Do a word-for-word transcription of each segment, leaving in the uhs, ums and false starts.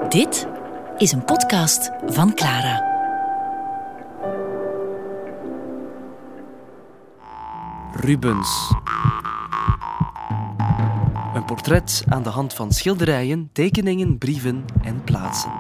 Dit is een podcast van Clara. Rubens. Een portret aan de hand van schilderijen, tekeningen, brieven en plaatsen.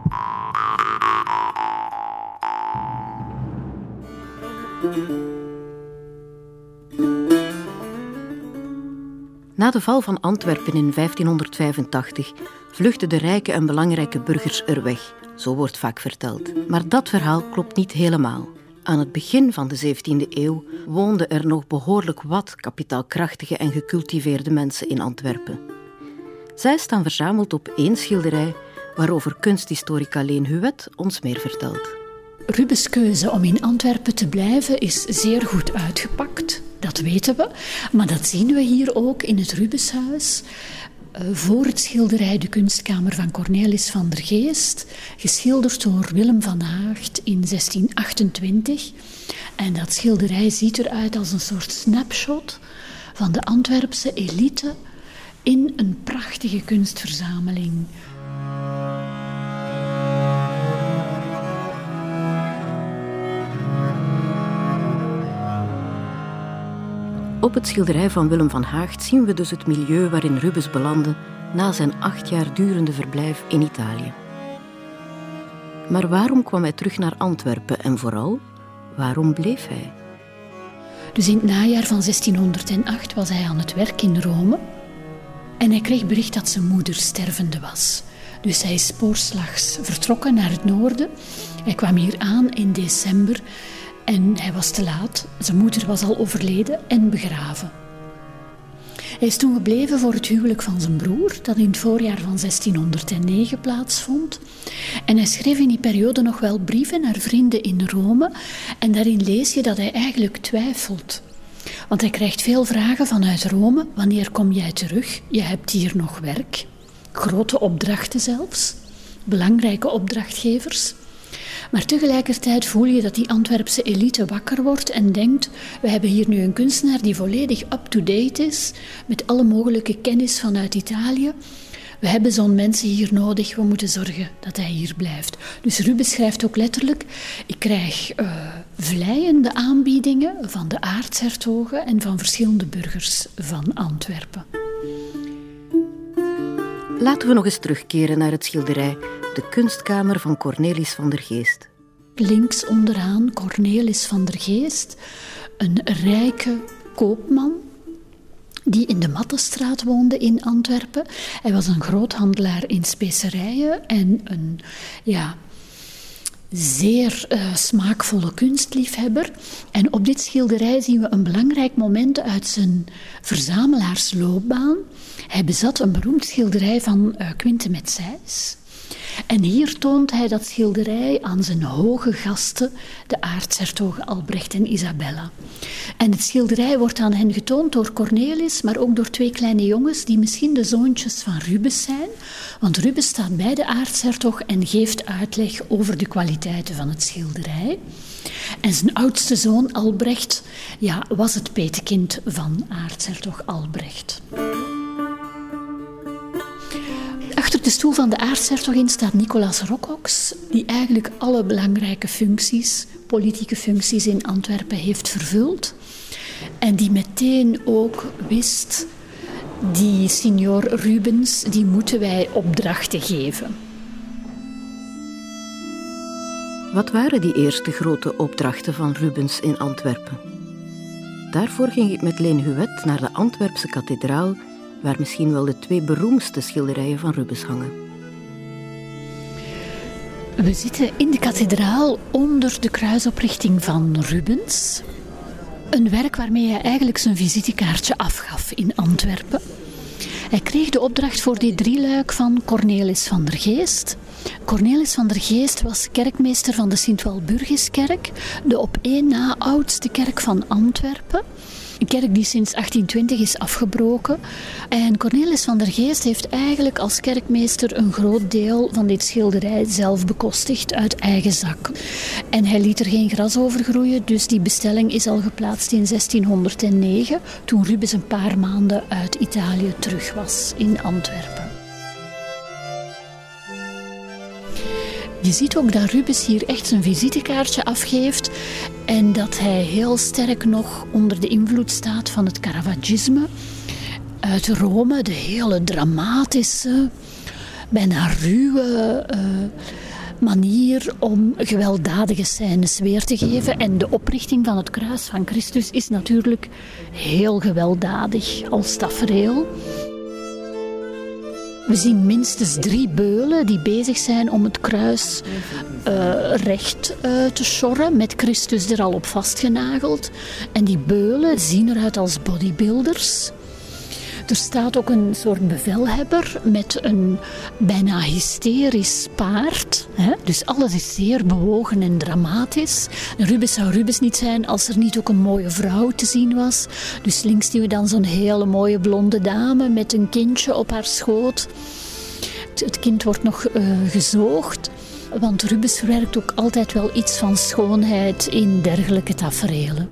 Na de val van Antwerpen in vijftienhonderdvijfentachtig vluchtten de rijke en belangrijke burgers er weg. Zo wordt vaak verteld. Maar dat verhaal klopt niet helemaal. Aan het begin van de zeventiende eeuw woonden er nog behoorlijk wat kapitaalkrachtige en gecultiveerde mensen in Antwerpen. Zij staan verzameld op één schilderij waarover kunsthistorica Leen Huet ons meer vertelt. Rubens' keuze om in Antwerpen te blijven is zeer goed uitgepakt. Dat weten we, maar dat zien we hier ook in het Rubenshuis. Uh, voor het schilderij De Kunstkamer van Cornelis van der Geest, geschilderd door Willem van Haagt in zestien achtentwintig. En dat schilderij ziet eruit als een soort snapshot van de Antwerpse elite in een prachtige kunstverzameling. Op het schilderij van Willem van Haagt zien we dus het milieu waarin Rubens belandde na zijn acht jaar durende verblijf in Italië. Maar waarom kwam hij terug naar Antwerpen en vooral, waarom bleef hij? Dus in het najaar van zestienhonderdacht was hij aan het werk in Rome en hij kreeg bericht dat zijn moeder stervende was. Dus hij is spoorslags vertrokken naar het noorden. Hij kwam hier aan in december. En hij was te laat. Zijn moeder was al overleden en begraven. Hij is toen gebleven voor het huwelijk van zijn broer, dat in het voorjaar van zestienhonderdnegen plaatsvond. En hij schreef in die periode nog wel brieven naar vrienden in Rome. En daarin lees je dat hij eigenlijk twijfelt. Want hij krijgt veel vragen vanuit Rome. Wanneer kom jij terug? Je hebt hier nog werk. Grote opdrachten zelfs. Belangrijke opdrachtgevers. Maar tegelijkertijd voel je dat die Antwerpse elite wakker wordt en denkt, we hebben hier nu een kunstenaar die volledig up-to-date is, met alle mogelijke kennis vanuit Italië. We hebben zo'n mensen hier nodig, we moeten zorgen dat hij hier blijft. Dus Rubens schrijft ook letterlijk, ik krijg uh, vleiende aanbiedingen van de aartshertogen en van verschillende burgers van Antwerpen. Laten we nog eens terugkeren naar het schilderij De Kunstkamer van Cornelis van der Geest. Links onderaan Cornelis van der Geest, een rijke koopman die in de Mattenstraat woonde in Antwerpen. Hij was een groothandelaar in specerijen en een ja, zeer uh, smaakvolle kunstliefhebber. En op dit schilderij zien we een belangrijk moment uit zijn verzamelaarsloopbaan. Hij bezat een beroemd schilderij van uh, Quinte met Sijs. En hier toont hij dat schilderij aan zijn hoge gasten, de aartshertogen Albrecht en Isabella. En het schilderij wordt aan hen getoond door Cornelis, maar ook door twee kleine jongens die misschien de zoontjes van Rubens zijn. Want Rubens staat bij de aartshertog en geeft uitleg over de kwaliteiten van het schilderij. En zijn oudste zoon Albrecht ja, was het petekind van aartshertog Albrecht. Achter de stoel van de aartshertogin staat Nicolaas Rocox, die eigenlijk alle belangrijke functies, politieke functies in Antwerpen heeft vervuld. En die meteen ook wist, die signor Rubens, die moeten wij opdrachten geven. Wat waren die eerste grote opdrachten van Rubens in Antwerpen? Daarvoor ging ik met Leen Huet naar de Antwerpse kathedraal, waar misschien wel de twee beroemdste schilderijen van Rubens hangen. We zitten in de kathedraal onder de kruisoprichting van Rubens. Een werk waarmee hij eigenlijk zijn visitekaartje afgaf in Antwerpen. Hij kreeg de opdracht voor dit drieluik van Cornelis van der Geest. Cornelis van der Geest was kerkmeester van de Sint-Walburgiskerk, de op één na oudste kerk van Antwerpen. Een kerk die sinds achttientwintig is afgebroken. En Cornelis van der Geest heeft eigenlijk als kerkmeester een groot deel van dit schilderij zelf bekostigd uit eigen zak. En hij liet er geen gras over groeien, dus die bestelling is al geplaatst in zestienhonderdnegen, toen Rubens een paar maanden uit Italië terug was in Antwerpen. Je ziet ook dat Rubens hier echt zijn visitekaartje afgeeft en dat hij heel sterk nog onder de invloed staat van het Caravaggisme uit Rome, de hele dramatische, bijna ruwe uh, manier om gewelddadige scènes weer te geven. En de oprichting van het kruis van Christus is natuurlijk heel gewelddadig als tafereel. We zien minstens drie beulen die bezig zijn om het kruis uh, recht uh, te sjorren, met Christus er al op vastgenageld. En die beulen zien eruit als bodybuilders. Er staat ook een soort bevelhebber met een bijna hysterisch paard. Hè? Dus alles is zeer bewogen en dramatisch. Rubens zou Rubens niet zijn als er niet ook een mooie vrouw te zien was. Dus links zien we dan zo'n hele mooie blonde dame met een kindje op haar schoot. Het kind wordt nog uh, gezoogd. Want Rubens verwerkt ook altijd wel iets van schoonheid in dergelijke taferelen.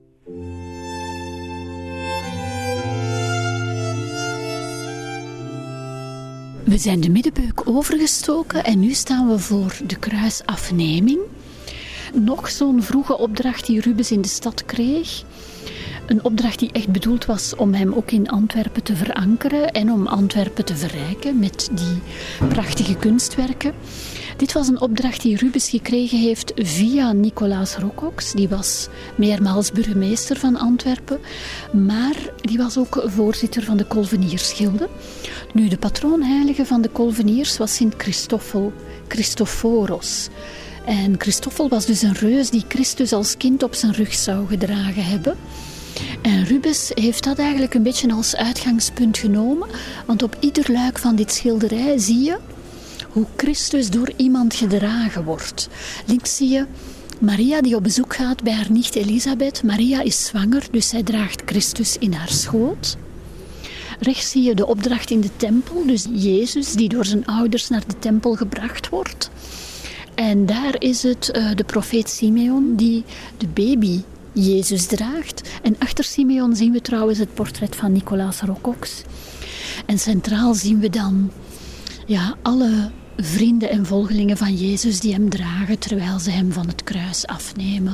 We zijn de middenbeuk overgestoken en nu staan we voor de kruisafneming. Nog zo'n vroege opdracht die Rubens in de stad kreeg. Een opdracht die echt bedoeld was om hem ook in Antwerpen te verankeren en om Antwerpen te verrijken met die prachtige kunstwerken. Dit was een opdracht die Rubens gekregen heeft via Nicolaas Rocox. Die was meermaals burgemeester van Antwerpen, maar die was ook voorzitter van de Kolveniersgilde. Nu, de patroonheilige van de Kolveniers was Sint Christoffel, Christophoros. En Christoffel was dus een reus die Christus als kind op zijn rug zou gedragen hebben. En Rubens heeft dat eigenlijk een beetje als uitgangspunt genomen, want op ieder luik van dit schilderij zie je hoe Christus door iemand gedragen wordt. Links zie je Maria die op bezoek gaat bij haar nicht Elisabeth. Maria is zwanger, dus zij draagt Christus in haar schoot. Rechts zie je de opdracht in de tempel, dus Jezus die door zijn ouders naar de tempel gebracht wordt. En daar is het uh, de profeet Simeon die de baby Jezus draagt. En achter Simeon zien we trouwens het portret van Nicolaas Rocox. En centraal zien we dan ja, alle vrienden en volgelingen van Jezus die hem dragen terwijl ze hem van het kruis afnemen.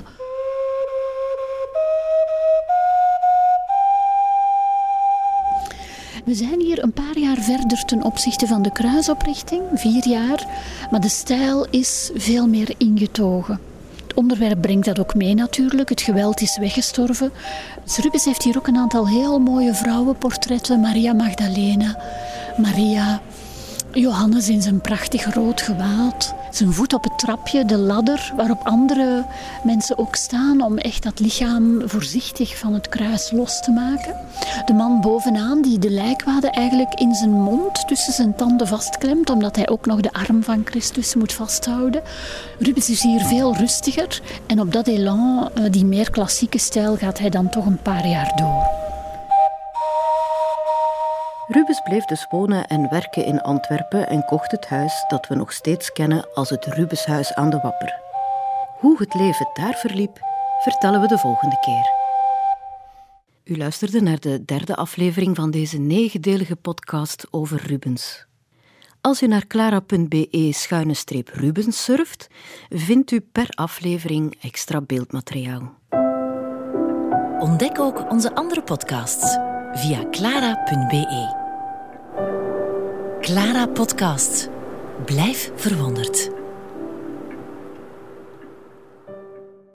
We zijn hier een paar jaar verder ten opzichte van de kruisoprichting, vier jaar, maar de stijl is veel meer ingetogen. Het onderwerp brengt dat ook mee natuurlijk, het geweld is weggestorven. Rubens heeft hier ook een aantal heel mooie vrouwenportretten, Maria Magdalena, Maria, Johannes in zijn prachtig rood gewaad, zijn voet op het trapje, de ladder waarop andere mensen ook staan om echt dat lichaam voorzichtig van het kruis los te maken. De man bovenaan die de lijkwade eigenlijk in zijn mond tussen zijn tanden vastklemt, omdat hij ook nog de arm van Christus moet vasthouden. Rubens is hier veel rustiger en op dat élan, die meer klassieke stijl, gaat hij dan toch een paar jaar door. Rubens bleef dus wonen en werken in Antwerpen en kocht het huis dat we nog steeds kennen als het Rubenshuis aan de Wapper. Hoe het leven daar verliep, vertellen we de volgende keer. U luisterde naar de derde aflevering van deze negendelige podcast over Rubens. Als u naar clara punt be schuine streep Rubens surft, vindt u per aflevering extra beeldmateriaal. Ontdek ook onze andere podcasts via clara punt be. Clara Podcast. Blijf verwonderd.